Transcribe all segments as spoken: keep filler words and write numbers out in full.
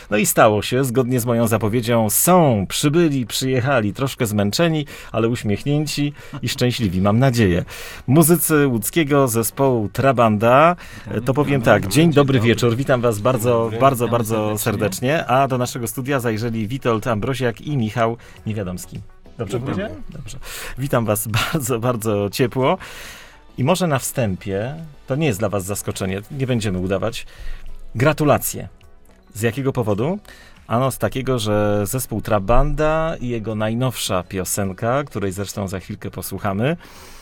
No i stało się, zgodnie z moją zapowiedzią, są, przybyli, przyjechali, troszkę zmęczeni, ale uśmiechnięci i szczęśliwi, mam nadzieję. Muzycy łódzkiego zespołu Trabanda. To powiem tak, dzień dobry wieczór, witam was bardzo, bardzo, bardzo serdecznie, a do naszego studia zajrzeli Witold Ambroziak i Michał Niewiadomski. Dobrze powiedziałem? Dobrze. Witam was bardzo, bardzo ciepło. I może na wstępie, to nie jest dla was zaskoczenie, nie będziemy udawać, gratulacje. Z jakiego powodu? Ano z takiego, że zespół Trabanda i jego najnowsza piosenka, której zresztą za chwilkę posłuchamy,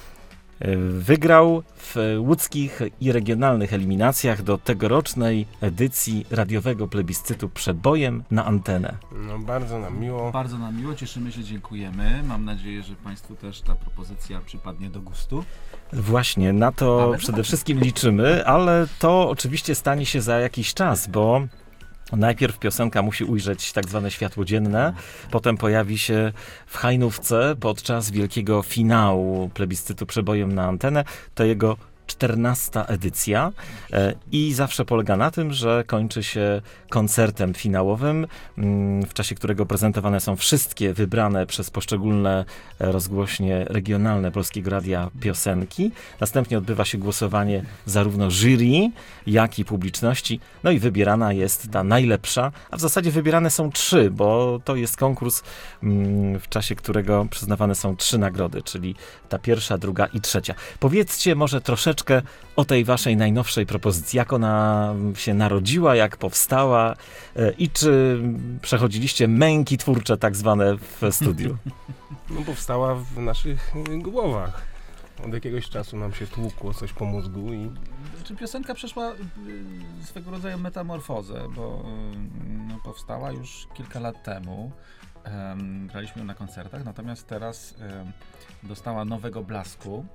wygrał w łódzkich i regionalnych eliminacjach do tegorocznej edycji radiowego plebiscytu Przebojem na antenę. No bardzo nam miło. Bardzo nam miło, cieszymy się, dziękujemy. Mam nadzieję, że państwu też ta propozycja przypadnie do gustu. Właśnie, na to ale przede tak. wszystkim liczymy, ale to oczywiście stanie się za jakiś czas, bo najpierw piosenka musi ujrzeć tak zwane światło dzienne, potem pojawi się w Hajnówce podczas wielkiego finału plebiscytu Przebojem na antenę. To jego czternasta edycja e, i zawsze polega na tym, że kończy się koncertem finałowym, m, w czasie którego prezentowane są wszystkie wybrane przez poszczególne rozgłośnie regionalne Polskiego Radia piosenki. Następnie odbywa się głosowanie zarówno jury, jak i publiczności. No i wybierana jest ta najlepsza, a w zasadzie wybierane są trzy, bo to jest konkurs, m, w czasie którego przyznawane są trzy nagrody, czyli ta pierwsza, druga i trzecia. Powiedzcie może troszeczkę o tej waszej najnowszej propozycji, jak ona się narodziła, jak powstała e, i czy przechodziliście męki twórcze tak zwane w studiu? No powstała w naszych głowach. Od jakiegoś czasu nam się tłukło coś po mózgu i... Czy piosenka przeszła y, swego rodzaju metamorfozę, bo y, no, powstała już kilka lat temu. Um, graliśmy ją na koncertach, natomiast teraz y, dostała nowego blasku.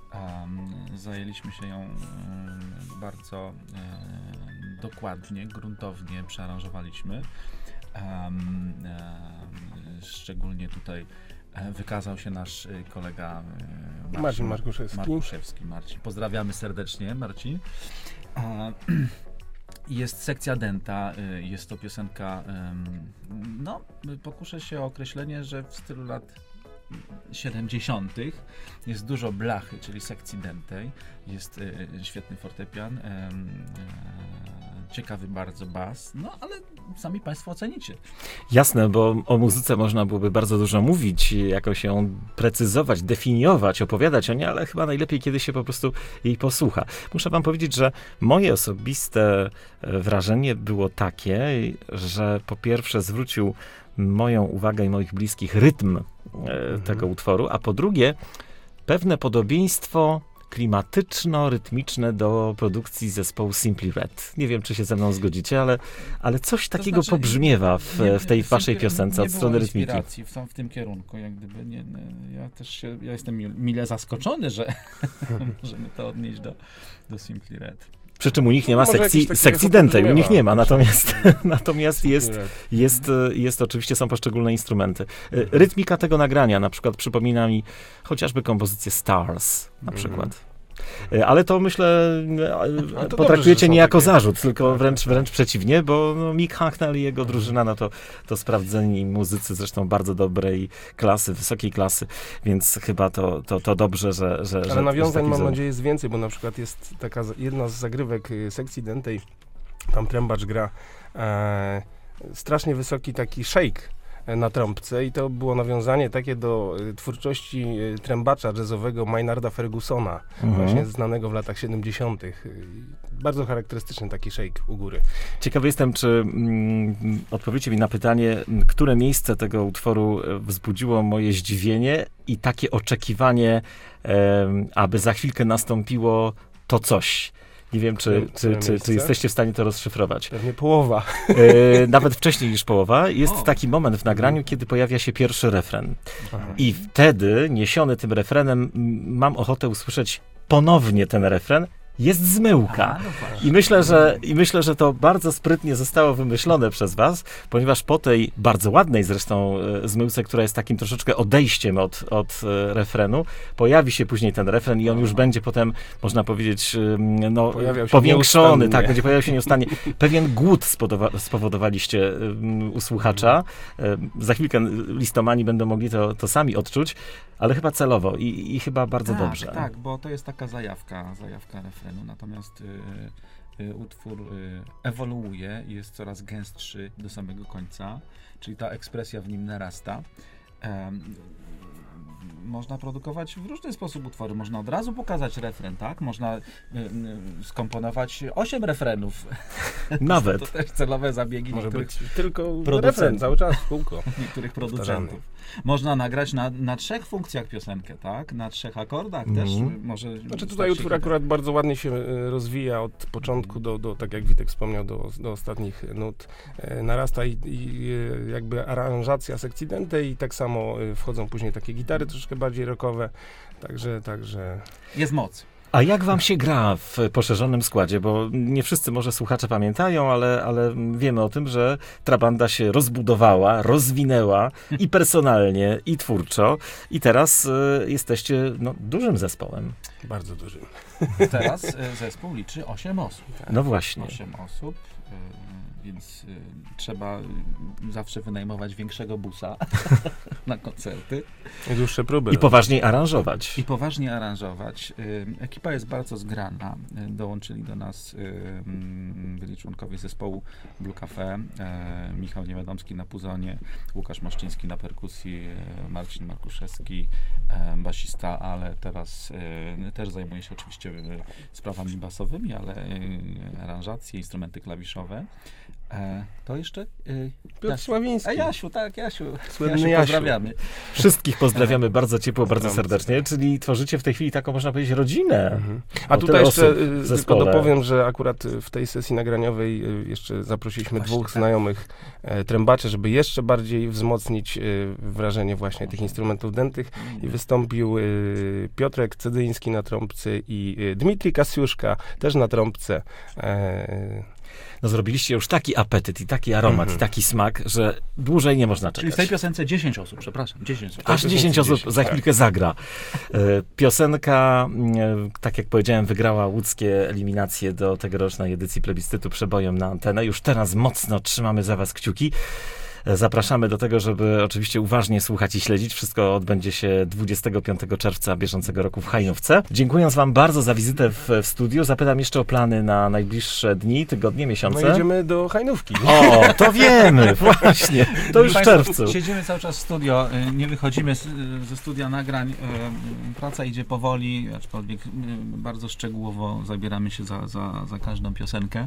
Um, zajęliśmy się ją um, bardzo um, dokładnie, gruntownie przearanżowaliśmy. Um, um, szczególnie tutaj um, wykazał się nasz um, kolega um, Marcin, Marcin Markuszewski. Markuszewski. Marcin. Pozdrawiamy serdecznie, Marcin. Um, Jest sekcja denta, jest to piosenka, um, no pokuszę się o określenie, że w stylu lat siedemdziesiątych jest dużo blachy, czyli sekcji dentej, jest y, świetny fortepian, y, y, ciekawy bardzo bas, no ale sami państwo ocenicie. Jasne, bo o muzyce można byłoby bardzo dużo mówić, jakoś ją precyzować, definiować, opowiadać o niej, ale chyba najlepiej, kiedy się po prostu jej posłucha. Muszę wam powiedzieć, że moje osobiste wrażenie było takie, że po pierwsze zwrócił moją uwagę i moich bliskich rytm e, mhm. tego utworu, a po drugie pewne podobieństwo klimatyczno-rytmiczne do produkcji zespołu Simply Red. Nie wiem, czy się ze mną zgodzicie, ale, ale coś takiego to znaczy, pobrzmiewa w, nie, w tej waszej piosence od strony rytmiki. W, w tym kierunku, jak gdyby nie, nie, ja też się, ja jestem mile zaskoczony, że możemy to odnieść do, do Simply Red. Przy czym u nich nie ma sekcji, sekcji dentej, u nich nie ma, natomiast, natomiast jest, jest, jest oczywiście, są poszczególne instrumenty. Rytmika tego nagrania na przykład przypomina mi chociażby kompozycję Stars na przykład. Ale to myślę, to potraktujecie dobrze, nie jako takie... zarzut, tylko wręcz, wręcz przeciwnie, bo no, Mick Hucknall i jego drużyna, no to, to sprawdzeni muzycy, zresztą bardzo dobrej klasy, wysokiej klasy, więc chyba to, to, to dobrze, że... że Ale że nawiązań mam za... nadzieję jest więcej, bo na przykład jest taka jedna z zagrywek sekcji dentej, tam trębacz gra e, strasznie wysoki taki shake na trąbce i to było nawiązanie takie do y, twórczości y, trębacza jazzowego Maynarda Fergusona, mhm. właśnie znanego w latach siedemdziesiątych. Y, bardzo charakterystyczny taki shake u góry. Ciekawy jestem, czy mm, odpowiecie mi na pytanie, które miejsce tego utworu wzbudziło moje zdziwienie i takie oczekiwanie, e, aby za chwilkę nastąpiło to coś. Nie wiem, czy, czy, czy, czy jesteście w stanie to rozszyfrować. Pewnie połowa. E, nawet wcześniej niż połowa. Jest o. taki moment w nagraniu, kiedy pojawia się pierwszy refren. Aha. I wtedy, niesiony tym refrenem, mam ochotę usłyszeć ponownie ten refren jest zmyłka. A, no właśnie. I myślę, że, I myślę, że to bardzo sprytnie zostało wymyślone przez was, ponieważ po tej bardzo ładnej zresztą e, zmyłce, która jest takim troszeczkę odejściem od, od e, refrenu, pojawi się później ten refren i on już będzie potem, można powiedzieć, e, no, Pojawiał się powiększony, nieustannie. tak, będzie pojawiał się nieustannie. Pewien głód spodowa- spowodowaliście e, u słuchacza. E, za chwilkę listomani będą mogli to, to sami odczuć, ale chyba celowo i, i chyba bardzo tak, dobrze. Tak, bo to jest taka zajawka, zajawka refrenu, natomiast y, y, utwór y, ewoluuje i jest coraz gęstszy do samego końca, czyli ta ekspresja w nim narasta. Em, można produkować w różny sposób utwory. Można od razu pokazać refren, tak? Można y, y, skomponować osiem refrenów. Nawet. To też celowe zabiegi Może niektórych, być tylko producentów. refren cały czas w kółko. niektórych Powtarzany. producentów. Można nagrać na, na trzech funkcjach piosenkę, tak? Na trzech akordach Mhm. też może... Znaczy stać tutaj się utwór hitem. akurat bardzo ładnie się e, rozwija od początku do, do tak jak Witek wspomniał, do, do ostatnich nut. E, narasta i, i e, jakby aranżacja sekcji dętej i tak samo e, wchodzą później takie gitary troszkę bardziej rockowe. Także, także... Jest moc. A jak wam się gra w poszerzonym składzie? Bo nie wszyscy może słuchacze pamiętają, ale, ale wiemy o tym, że Trabanda się rozbudowała, rozwinęła i personalnie, i twórczo. I teraz y, jesteście no, dużym zespołem. Bardzo dużym. Teraz y, zespół liczy osiem osób. No właśnie. osiem osób, y, więc y, trzeba y, zawsze wynajmować większego busa na koncerty I dłuższe próby. I poważniej aranżować. i poważnie aranżować. Y, ekipa jest bardzo zgrana. Y, dołączyli do nas y, mm, byli członkowie zespołu Blue Cafe, y, Michał Niewiadomski na puzonie, Łukasz Maszczyński na perkusji, y, Marcin Markuszewski, y, basista, ale teraz y, też zajmuje się oczywiście y, sprawami basowymi, ale y, aranżacje, instrumenty klawiszowe. E, to jeszcze y, Piotr Jasiu. Sławiński. A Jasiu, tak, Jasiu. Słynny Jasiu, Jasiu. pozdrawiamy. Wszystkich pozdrawiamy bardzo ciepło, bardzo Pozdrawiam. serdecznie, czyli tworzycie w tej chwili taką, można powiedzieć, rodzinę. Mhm. A O tutaj tyle jeszcze osób w y, tylko zespole. dopowiem, że akurat y, w tej sesji nagraniowej y, jeszcze zaprosiliśmy Właśnie, dwóch tak. znajomych e, trębaczy, żeby jeszcze bardziej wzmocnić y, wrażenie właśnie tych instrumentów dętych. I wystąpił y, Piotrek Cedyński na trąbce i y, Dmitrij Kasiuszka też na trąbce. E, No zrobiliście już taki apetyt i taki aromat Mhm. i taki smak, że dłużej nie można Czyli w tej czekać. piosence dziesięć osób, przepraszam, dziesięć osób. Aż dziesięć osób dziesięć, za tak. chwilkę zagra. E, Piosenka, e, tak jak powiedziałem, wygrała łódzkie eliminacje do tegorocznej edycji plebiscytu Przebojem na antenę. Już teraz mocno trzymamy za was kciuki. E, Zapraszamy do tego, żeby oczywiście uważnie słuchać i śledzić. Wszystko odbędzie się dwudziestego piątego czerwca bieżącego roku w Hajnówce. Dziękując wam bardzo za wizytę w, w studiu, zapytam jeszcze o plany na najbliższe dni, tygodnie, no miesiące. jedziemy do Hajnówki. O, to wiemy, właśnie. To już w Państwo, czerwcu. Siedzimy cały czas w studio, y, nie wychodzimy z, y, ze studia nagrań. y, Praca idzie powoli, aczkolwiek y, bardzo szczegółowo zabieramy się za, za, za każdą piosenkę.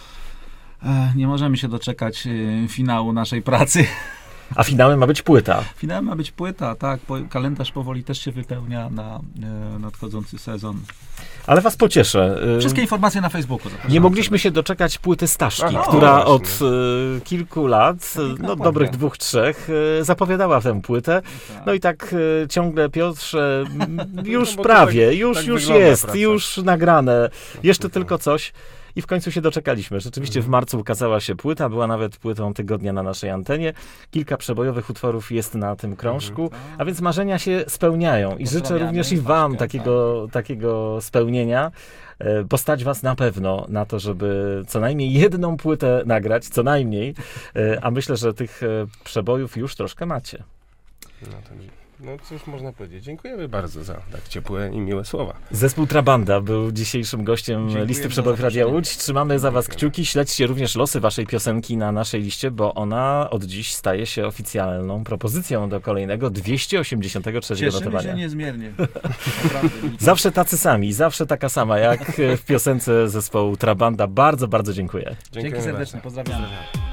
E, Nie możemy się doczekać y, finału naszej pracy. A finałem ma być płyta. Finałem ma być płyta, tak, po, kalendarz powoli też się wypełnia na e, nadchodzący sezon. Ale was pocieszę. Y, Wszystkie informacje na Facebooku. zapraszam. Nie mogliśmy się doczekać płyty Staszki, Aha, która o, od właśnie. y, kilku lat, y, Piękna no płyta. dobrych dwóch, trzech, y, zapowiadała tę płytę. Tak. No i tak y, ciągle, Piotrze, m, już No bo to prawie, tak- już, tak już wygląda jest, praca. już nagrane. Jeszcze Tylko. tylko coś. I w końcu się doczekaliśmy. Rzeczywiście w marcu ukazała się płyta, była nawet płytą tygodnia na naszej antenie. Kilka przebojowych utworów jest na tym krążku, a więc marzenia się spełniają. I życzę Pozdrawiamy również i wam Staszkę, takiego, takiego spełnienia, e, bo stać was na pewno na to, żeby co najmniej jedną płytę nagrać, co najmniej, e, a myślę, że tych e, przebojów już troszkę macie. No, to, no cóż można powiedzieć. Dziękujemy bardzo za tak ciepłe i miłe słowa. Zespół Trabanda był dzisiejszym gościem Dziękujemy listy za przebojów Radia zaproszenie. Łódź. Trzymamy za was Dziękujemy. kciuki. Śledźcie również losy waszej piosenki na naszej liście, bo ona od dziś staje się oficjalną propozycją do kolejnego dwieście osiemdziesiątego trzeciego Cieszymy notowania. się niezmiernie. Naprawdę. Zawsze tacy sami, zawsze taka sama jak w piosence zespołu Trabanda. Bardzo, bardzo dziękuję. Dzięki Dziękujemy serdecznie, bardzo. pozdrawiamy.